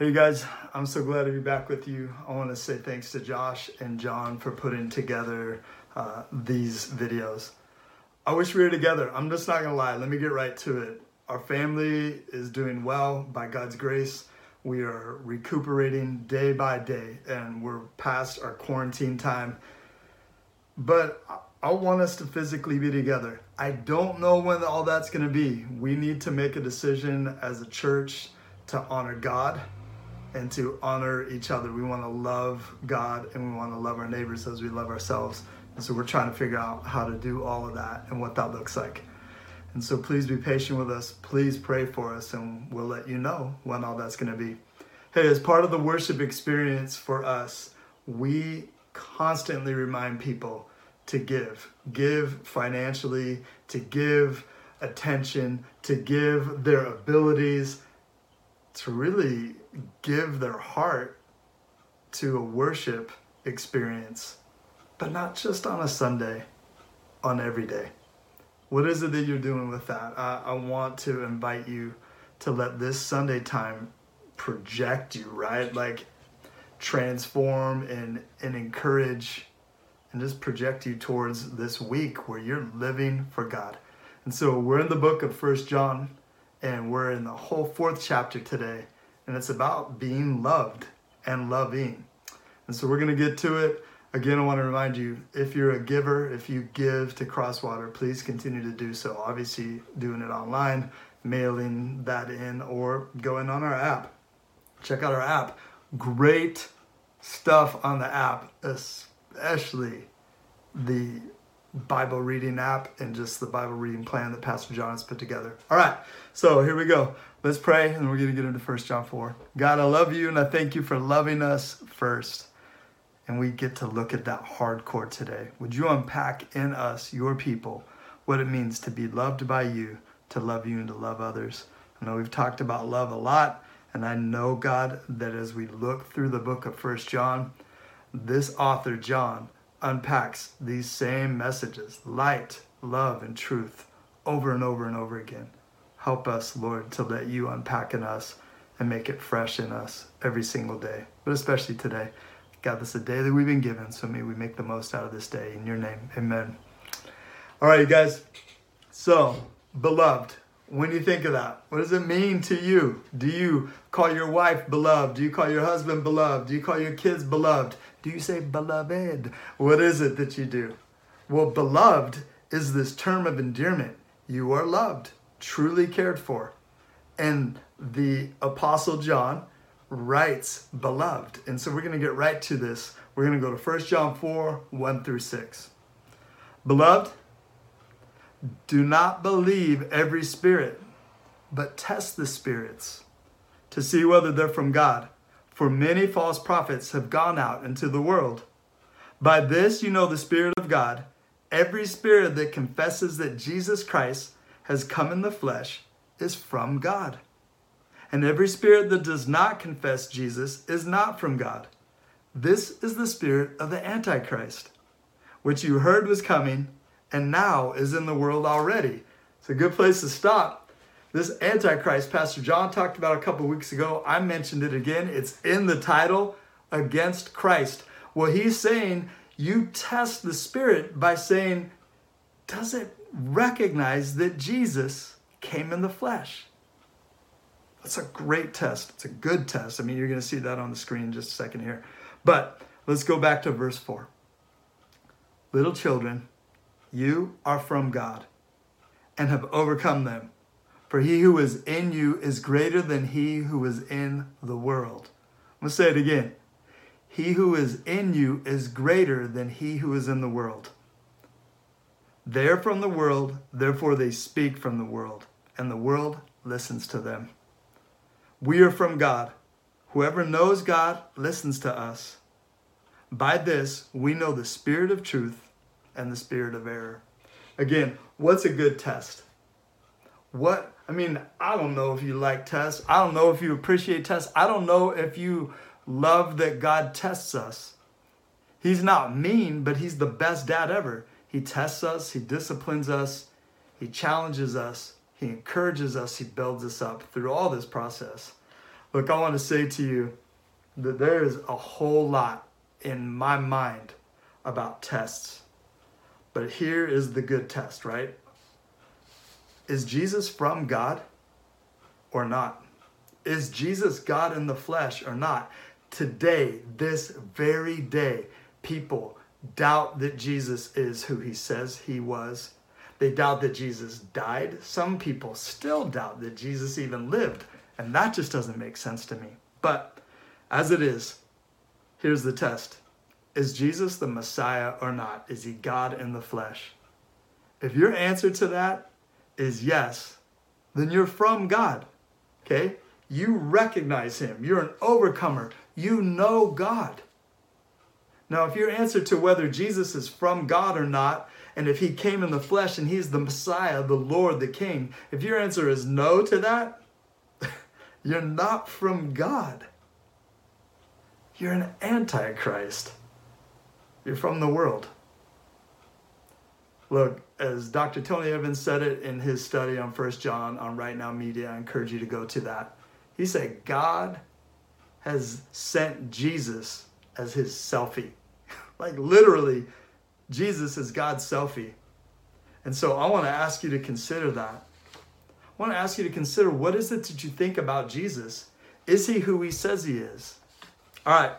Hey guys, I'm so glad to be back with you. I want to say thanks to Josh and John for putting together these videos. I wish we were together. I'm just not gonna lie. Let me get right to it. Our family is doing well by God's grace. We are recuperating day by day and we're past our quarantine time. But I want us to physically be together. I don't know when all that's gonna be. We need to make a decision as a church to honor God and to honor each other. We want to love God and we want to love our neighbors as we love ourselves. And so we're trying to figure out how to do all of that and what that looks like. And so please be patient with us. Please pray for us and we'll let you know when all that's going to be. Hey, as part of the worship experience for us, we constantly remind people to give financially, to give attention, to give their abilities, to really give their heart to a worship experience, but not just on a Sunday, on every day. What is it that you're doing with that? I want to invite you to let this Sunday time project you, right? Like transform and encourage and just project you towards this week where you're living for God. And so we're in the book of 1 John, and we're in the whole 4th chapter today, and it's about being loved and loving. And so we're going to get to it. Again, I want to remind you, if you're a giver, if you give to Crosswater, please continue to do so. Obviously, doing it online, mailing that in, or going on our app. Check out our app. Great stuff on the app, especially the Bible reading app and just the Bible reading plan that Pastor John has put together. All right, so here we go. Let's pray, and we're going to get into 1 John 4. God, I love you, and I thank you for loving us first. And we get to look at that hardcore today. Would you unpack in us, your people, what it means to be loved by you, to love you, and to love others? I know we've talked about love a lot, and I know, God, that as we look through the book of 1 John, this author, John, unpacks these same messages, light, love, and truth, over and over and over again. Help us, Lord, to let you unpack in us and make it fresh in us every single day, but especially today. God, this is a day that we've been given, so may we make the most out of this day. In your name, amen. All right, you guys. So, beloved, when you think of that, what does it mean to you? Do you call your wife beloved? Do you call your husband beloved? Do you call your kids beloved? Do you say beloved? What is it that you do? Well, beloved is this term of endearment. You are loved, truly cared for. And the Apostle John writes beloved. And so we're going to get right to this. We're going to go to 1 John 4, 1 through 6. Beloved, do not believe every spirit, but test the spirits to see whether they're from God. For many false prophets have gone out into the world. By this you know the Spirit of God. Every spirit that confesses that Jesus Christ has come in the flesh is from God. And every spirit that does not confess Jesus is not from God. This is the spirit of the Antichrist, which you heard was coming and now is in the world already. It's a good place to stop. This Antichrist, Pastor John talked about a couple weeks ago. I mentioned it again. It's in the title, Against Christ. Well, he's saying you test the spirit by saying, does it recognize that Jesus came in the flesh? That's a great test. It's a good test. I mean, you're going to see that on the screen in just a second here. But let's go back to verse 4. Little children, you are from God and have overcome them. For he who is in you is greater than he who is in the world. I'm going to say it again. He who is in you is greater than he who is in the world. They're from the world, therefore they speak from the world, and the world listens to them. We are from God. Whoever knows God listens to us. By this, we know the spirit of truth and the spirit of error. Again, what's a good test? I don't know if you like tests. I don't know if you appreciate tests. I don't know if you love that God tests us. He's not mean, but he's the best dad ever. He tests us. He disciplines us. He challenges us. He encourages us. He builds us up through all this process. Look, I want to say to you that there is a whole lot in my mind about tests. But here is the good test, right? Is Jesus from God or not? Is Jesus God in the flesh or not? Today, this very day, people doubt that Jesus is who he says he was. They doubt that Jesus died. Some people still doubt that Jesus even lived. And that just doesn't make sense to me. But as it is, here's the test. Is Jesus the Messiah or not? Is he God in the flesh? If your answer to that is yes, then you're from God, okay? You recognize him. You're an overcomer. You know God. Now, if your answer to whether Jesus is from God or not, and if he came in the flesh and he's the Messiah, the Lord, the King, if your answer is no to that, you're not from God. You're an antichrist. You're from the world. Look, as Dr. Tony Evans said it in his study on 1 John on Right Now Media, I encourage you to go to that. He said, God has sent Jesus as his selfie. Like literally, Jesus is God's selfie. And so I want to ask you to consider that. I want to ask you to consider, what is it that you think about Jesus? Is he who he says he is? All right.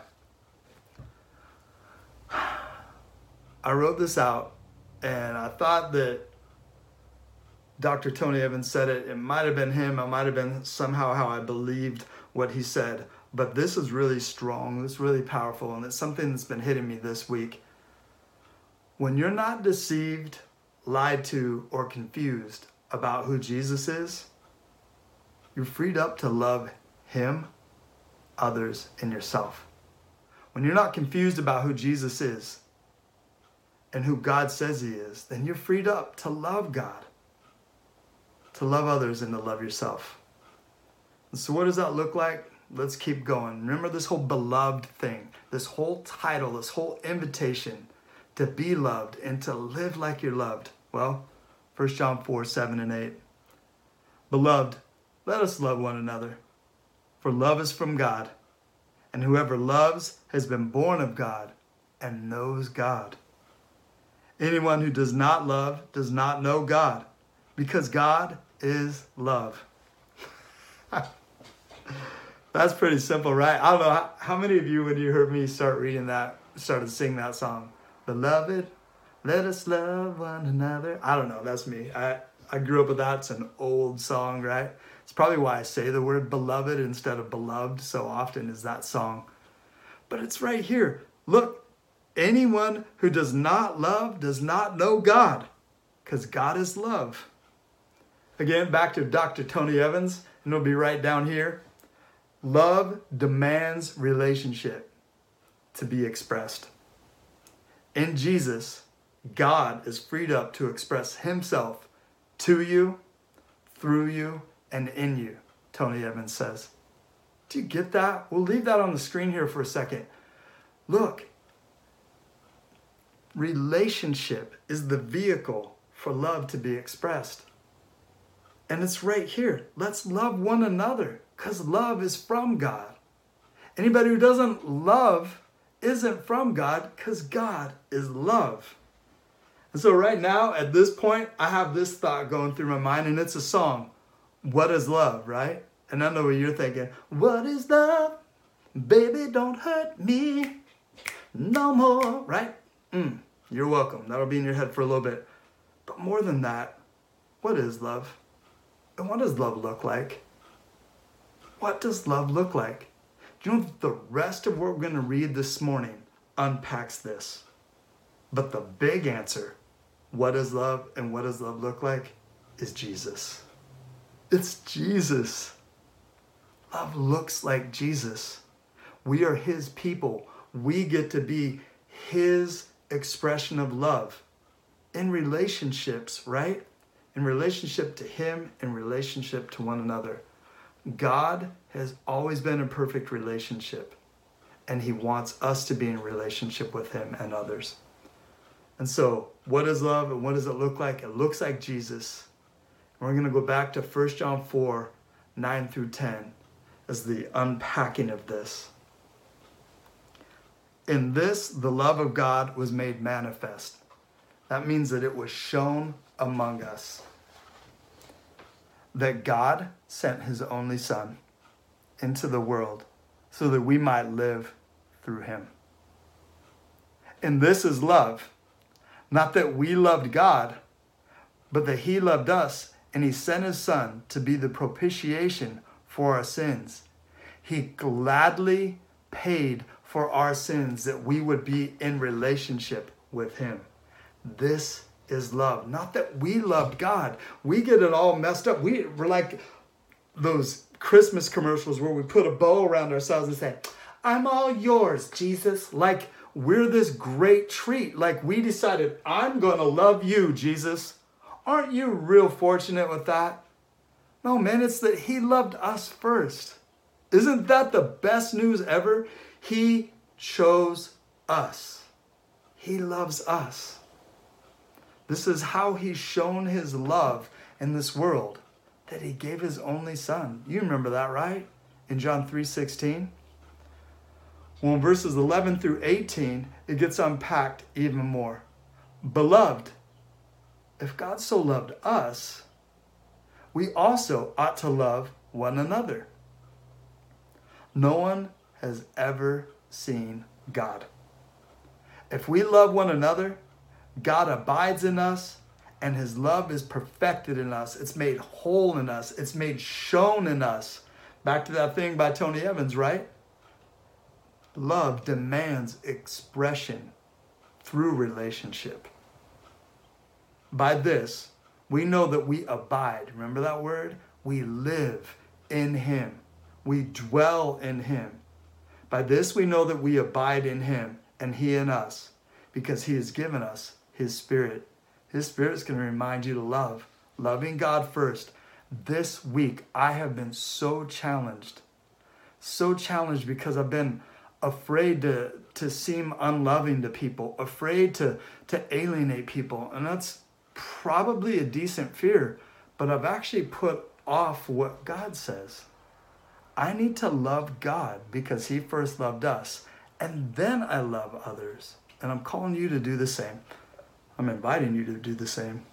I wrote this out, and I thought that Dr. Tony Evans said it. It might have been him. It might have been somehow how I believed what he said. But this is really strong. It's really powerful, and it's something that's been hitting me this week. When you're not deceived, lied to, or confused about who Jesus is, you're freed up to love him, others, and yourself. When you're not confused about who Jesus is and who God says he is, then you're freed up to love God, to love others, and to love yourself. And so what does that look like? Let's keep going. Remember this whole beloved thing, this whole title, this whole invitation to be loved and to live like you're loved. Well, 1 John 4, 7 and 8. Beloved, let us love one another, for love is from God, and whoever loves has been born of God and knows God. Anyone who does not love does not know God, because God is love. That's pretty simple, right? I don't know how many of you, when you heard me start reading that, started singing that song. Beloved, let us love one another. I don't know, that's me. I grew up with that. It's an old song, right? It's probably why I say the word beloved instead of beloved so often is that song. But it's right here. Look, anyone who does not love does not know God, because God is love. Again, back to Dr. Tony Evans, and it'll be right down here. Love demands relationship to be expressed. In Jesus, God is freed up to express himself to you, through you, and in you, Tony Evans says. Do you get that? We'll leave that on the screen here for a second. Look, relationship is the vehicle for love to be expressed. And it's right here. Let's love one another, because love is from God. Anybody who doesn't love isn't from God, because God is love. And so right now, at this point, I have this thought going through my mind, and it's a song. What is love, right? And I know what you're thinking. What is love? Baby, don't hurt me no more, right? You're welcome. That'll be in your head for a little bit. But more than that, what is love? And what does love look like? What does love look like? Do you know the rest of what we're going to read this morning unpacks this? But the big answer, what is love and what does love look like, is Jesus. It's Jesus. Love looks like Jesus. We are his people. We get to be his expression of love in relationships, right? In relationship to him, in relationship to one another. God has always been in perfect relationship, and he wants us to be in relationship with him and others. And so, what is love and what does it look like? It looks like Jesus. And we're going to go back to 1 John 4, 9 through 10. as the unpacking of this. In this, the love of God was made manifest. That means that it was shown among us. That God sent his only Son into the world so that we might live through him. And this is love. Not that we loved God, but that he loved us, and he sent his Son to be the propitiation for our sins. He gladly paid for our sins that we would be in relationship with him. This is love. Not that we loved God. We get it all messed up. We're like those Christmas commercials where we put a bow around ourselves and say, I'm all yours, Jesus. Like we're this great treat. Like we decided, I'm going to love you, Jesus. Aren't you real fortunate with that? No, man, it's that he loved us first. Isn't that the best news ever? He chose us. He loves us. This is how he's shown his love in this world, that he gave his only Son. You remember that, right? In John 3:16. Well, in verses 11 through 18, it gets unpacked even more. Beloved, if God so loved us, we also ought to love one another. No one has ever seen God. If we love one another, God abides in us, and his love is perfected in us. It's made whole in us. It's made shown in us. Back to that thing by Tony Evans, right? Love demands expression through relationship. By this, we know that we abide. Remember that word? We live in him. We dwell in him. By this, we know that we abide in him and he in us, because he has given us his Spirit. His Spirit is going to remind you to love. Loving God first. This week, I have been so challenged. So challenged because I've been afraid to seem unloving to people. Afraid to alienate people. And that's probably a decent fear. But I've actually put off what God says. I need to love God because he first loved us. And then I love others. And I'm calling you to do the same. I'm inviting you to do the same.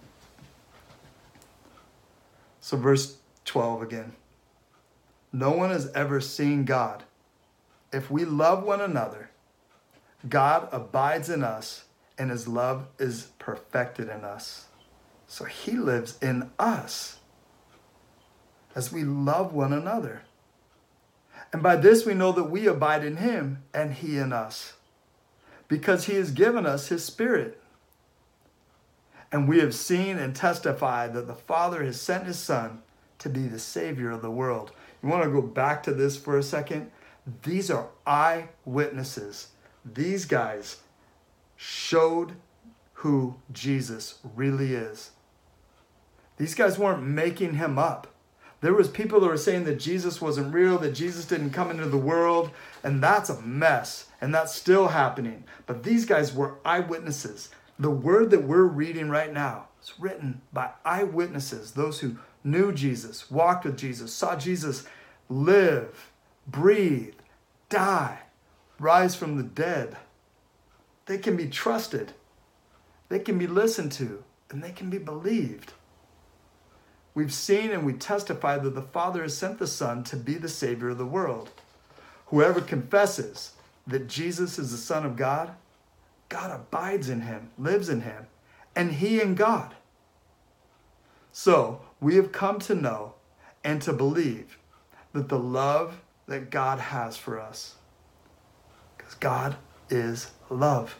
So verse 12 again. No one has ever seen God. If we love one another, God abides in us and his love is perfected in us. So he lives in us as we love one another. And by this we know that we abide in him and he in us, because he has given us his Spirit. And we have seen and testified that the Father has sent his Son to be the Savior of the world. You want to go back to this for a second? These are eyewitnesses. These guys showed who Jesus really is. These guys weren't making him up. There was people that were saying that Jesus wasn't real, that Jesus didn't come into the world, and that's a mess, and that's still happening. But these guys were eyewitnesses. The word that we're reading right now is written by eyewitnesses, those who knew Jesus, walked with Jesus, saw Jesus live, breathe, die, rise from the dead. They can be trusted, they can be listened to, and they can be believed. We've seen and we testify that the Father has sent the Son to be the Savior of the world. Whoever confesses that Jesus is the Son of God, God abides in him, lives in him, and he in God. So we have come to know and to believe that the love that God has for us, because God is love.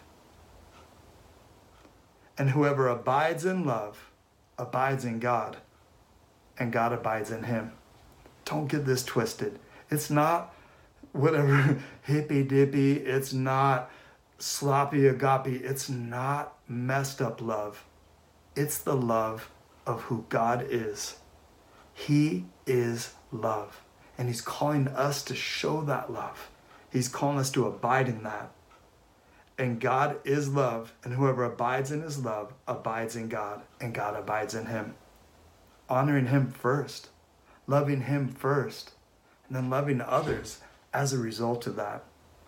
And whoever abides in love abides in God, and God abides in him. Don't get this twisted. It's not whatever hippy dippy. It's not sloppy agape. It's not messed up love. It's the love of who God is. He is love. And he's calling us to show that love. He's calling us to abide in that. And God is love. And whoever abides in his love abides in God. And God abides in him. Honoring him first. Loving him first. and then loving others as a result of that.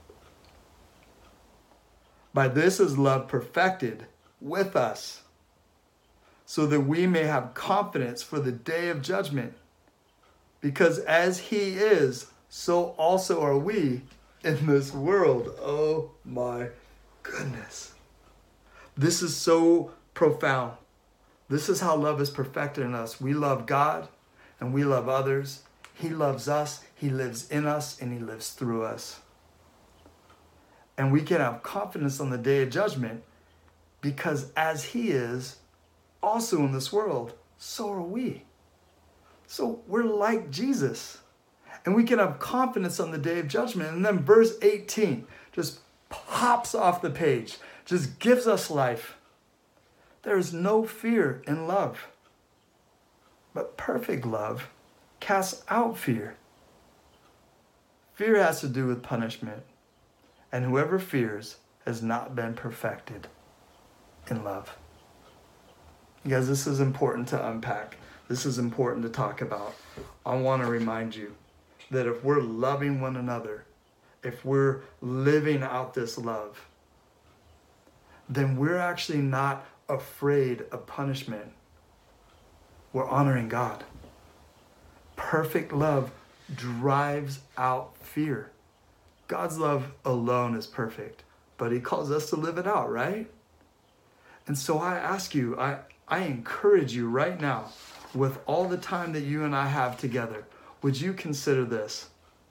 By this is love perfected with us, so that we may have confidence for the day of judgment. Because as he is, so also are we in this world. Oh my goodness. This is so profound. This is how love is perfected in us. We love God and we love others. He loves us, he lives in us, and he lives through us. And we can have confidence on the day of judgment because as he is also in this world, so are we. So we're like Jesus. And we can have confidence on the day of judgment. And then verse 18 just pops off the page, just gives us life. There is no fear in love, but perfect love casts out fear. Fear has to do with punishment. And whoever fears has not been perfected in love. You guys, this is important to unpack. This is important to talk about. I want to remind you that if we're loving one another, if we're living out this love, then we're actually not afraid of punishment. We're honoring God. Perfect love drives out fear. God's love alone is perfect, but he calls us to live it out, right? And so I ask you, I encourage you right now, with all the time that you and I have together, would you consider this?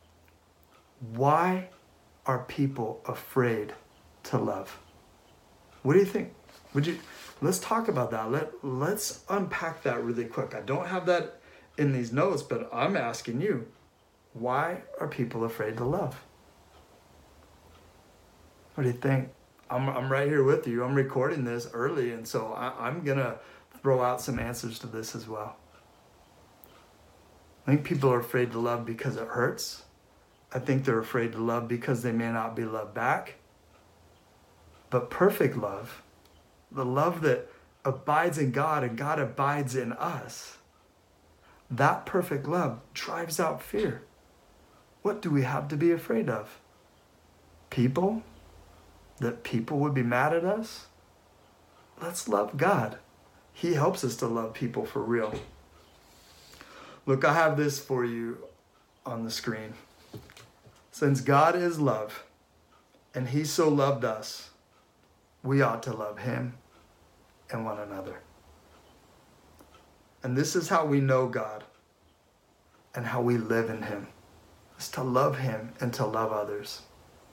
Why are people afraid to love? What do you think? Let's talk about that. Let's unpack that really quick. I don't have that in these notes, but I'm asking you, why are people afraid to love? What do you think? I'm right here with you. I'm recording this early, and so I'm going to throw out some answers to this as well. I think people are afraid to love because it hurts. I think they're afraid to love because they may not be loved back. But perfect love, the love that abides in God and God abides in us, that perfect love drives out fear. What do we have to be afraid of? People? That people would be mad at us? Let's love God. He helps us to love people for real. Look, I have this for you on the screen. Since God is love, and he so loved us, we ought to love him and one another. And this is how we know God and how we live in him. It's to love him and to love others.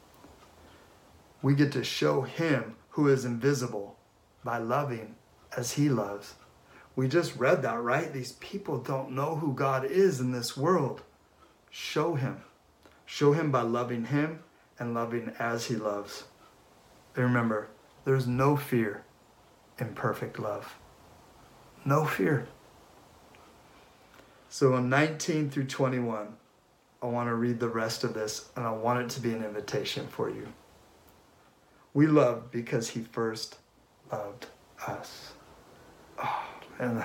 We get to show him who is invisible by loving as he loves. We just read that, right? These people don't know who God is in this world. Show him. Show him by loving him and loving as he loves. And remember, there's no fear in perfect love. No fear. So in 19 through 21, I want to read the rest of this, and I want it to be an invitation for you. We love because he first loved us. Oh, man.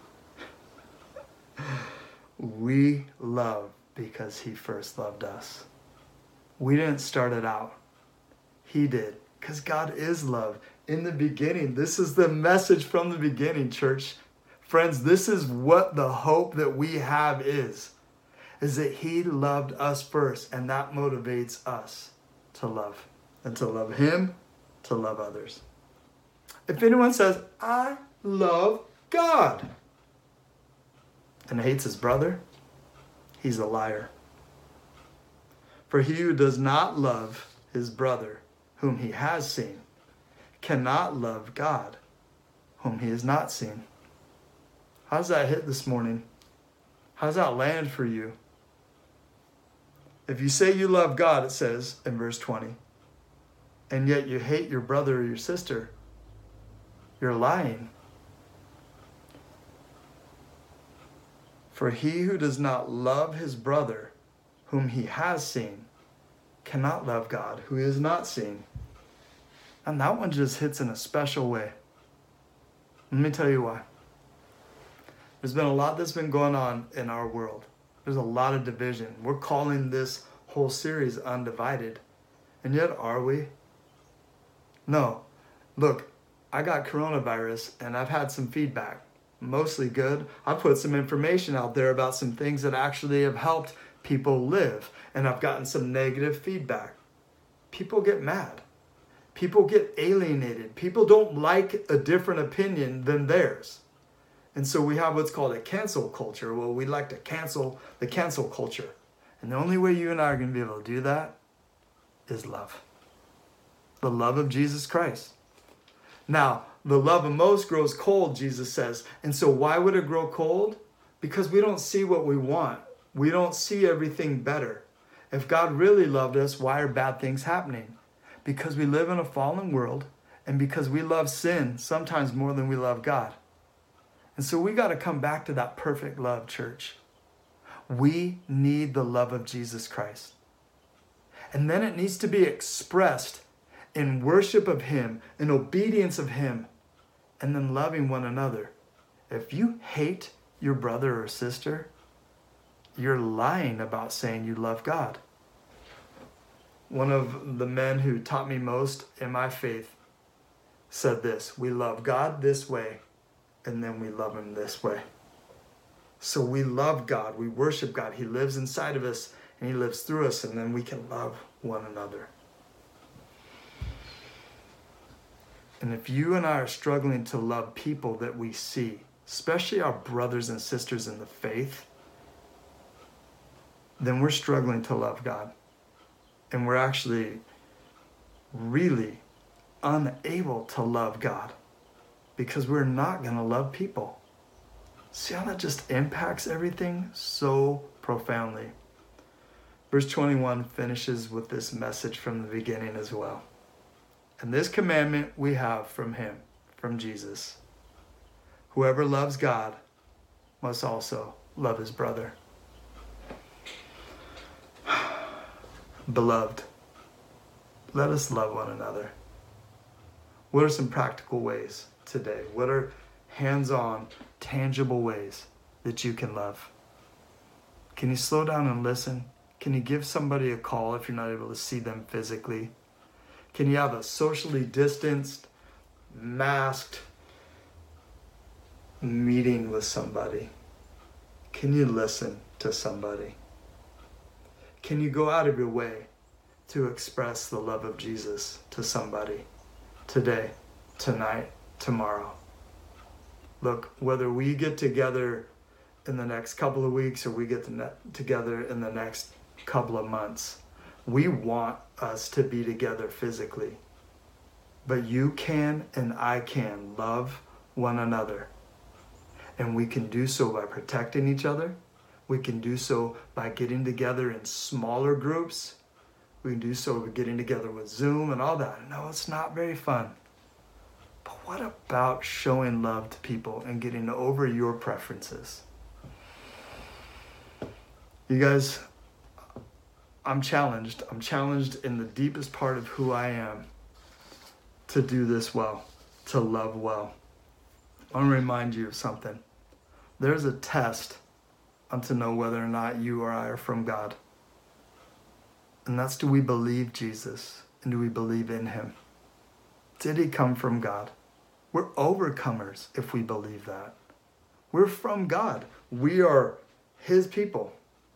We love because he first loved us. We didn't start it out. He did. Because God is love. In the beginning, this is the message from the beginning, church. Friends, this is what the hope that we have is that he loved us first, and that motivates us to love. And to love him, to love others. If anyone says, I love God, and hates his brother, he's a liar. For he who does not love his brother, whom he has seen, cannot love God, whom he has not seen. How's that hit this morning? How's that land for you? If you say you love God, it says in verse 20, and yet you hate your brother or your sister, you're lying. For he who does not love his brother, whom he has seen, cannot love God, who he has not seen. And that one just hits in a special way. Let me tell you why. There's been a lot that's been going on in our world. There's a lot of division. We're calling this whole series Undivided. And yet, are we? No. Look, I got coronavirus and I've had some feedback, mostly good. I put some information out there about some things that actually have helped people live, and I've gotten some negative feedback. People get mad. People get alienated. People don't like a different opinion than theirs. And so we have what's called a cancel culture. Well, we like to cancel the cancel culture. And the only way you and I are going to be able to do that is love. The love of Jesus Christ. Now, the love of most grows cold, Jesus says. And so why would it grow cold? Because we don't see what we want. We don't see everything better. If God really loved us, why are bad things happening? Because we live in a fallen world, and because we love sin sometimes more than we love God. And so we got to come back to that perfect love, church. We need the love of Jesus Christ. And then it needs to be expressed in worship of Him, in obedience of Him, and then loving one another. If you hate your brother or sister, you're lying about saying you love God. One of the men who taught me most in my faith said this: we love God this way, and then we love Him this way. So we love God, we worship God, He lives inside of us, and He lives through us, and then we can love one another. And if you and I are struggling to love people that we see, especially our brothers and sisters in the faith, then we're struggling to love God. And we're actually really unable to love God because we're not going to love people. See how that just impacts everything so profoundly. Verse 21 finishes with this message from the beginning as well. And this commandment we have from Him, from Jesus. Whoever loves God must also love his brother. Beloved, let us love one another. What are some practical ways today? What are hands-on, tangible ways that you can love? Can you slow down and listen? Can you give somebody a call if you're not able to see them physically? Can you have a socially distanced, masked meeting with somebody? Can you listen to somebody? Can you go out of your way to express the love of Jesus to somebody today, tonight, tomorrow? Look, whether we get together in the next couple of weeks or we get together in the next couple of months, we want us to be together physically. But you can and I can love one another. And we can do so by protecting each other. We can do so by getting together in smaller groups. We can do so by getting together with Zoom and all that. No, it's not very fun. But what about showing love to people and getting over your preferences? You guys, I'm challenged. I'm challenged in the deepest part of who I am to do this well, to love well. I want to remind you of something. There's a test to know whether or not you or I are from God. And that's, do we believe Jesus? And do we believe in Him? Did He come from God? We're overcomers if we believe that. We're from God. We are His people.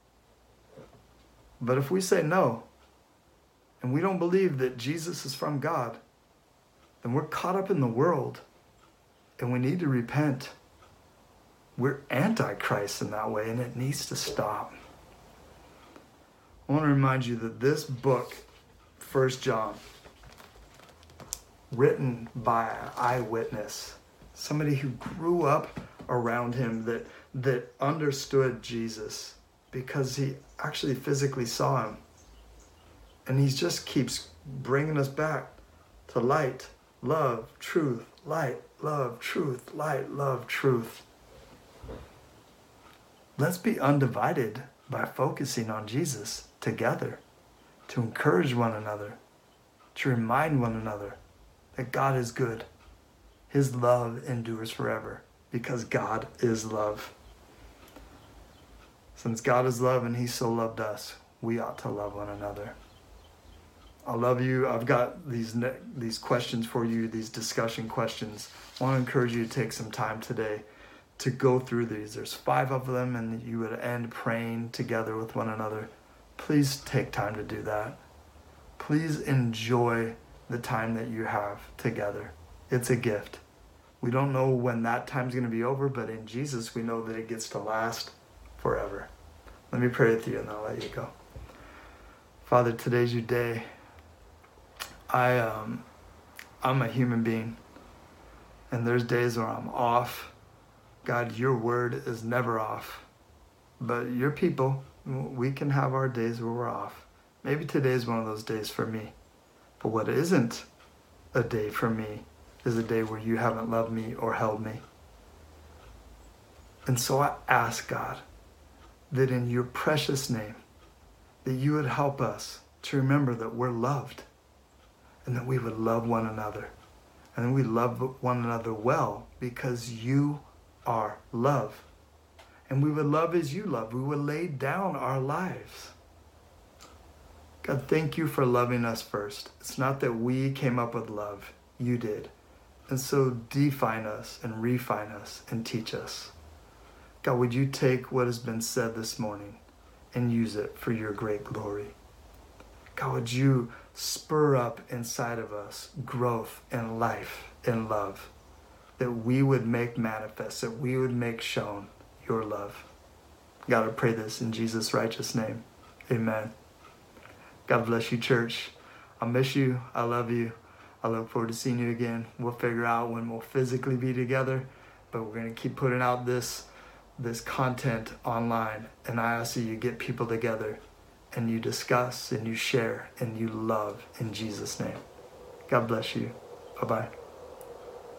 But if we say no, and we don't believe that Jesus is from God, then we're caught up in the world, and we need to repent. We're antichrist in that way, and it needs to stop. I want to remind you that this book, 1 John, written by an eyewitness, somebody who grew up around him, that understood Jesus because he actually physically saw him. And he just keeps bringing us back to light, love, truth, light, love, truth, light, love, truth. Let's be undivided by focusing on Jesus together, to encourage one another, to remind one another that God is good. His love endures forever because God is love. Since God is love and he so loved us, we ought to love one another. I love you. I've got these questions for you, these discussion questions. I want to encourage you to take some time today to go through these. There's 5 of them, and you would end praying together with one another. Please take time to do that. Please enjoy the time that you have together. It's a gift. We don't know when that time's going to be over, but in Jesus, we know that it gets to last forever. Let me pray with you, and I'll let you go. Father, today's your day. I'm a human being, and there's days where I'm off. God, your word is never off, but your people, we can have our days where we're off. Maybe today's one of those days for me, but what isn't a day for me is a day where you haven't loved me or held me. And so I ask, God, that in your precious name, that you would help us to remember that we're loved, and that we would love one another. And we love one another well because you are love. And we would love as you love. We would lay down our lives. God, thank you for loving us first. It's not that we came up with love. You did. And so define us and refine us and teach us. God, would you take what has been said this morning and use it for your great glory? God, would you spur up inside of us growth and life and love, that we would make manifest, that we would make shown your love. God, I pray this in Jesus' righteous name. Amen. God bless you, church. I miss you. I love you. I look forward to seeing you again. We'll figure out when we'll physically be together, but we're going to keep putting out this content online. And I ask you get people together and you discuss and you share and you love in Jesus' name. God bless you. Bye-bye.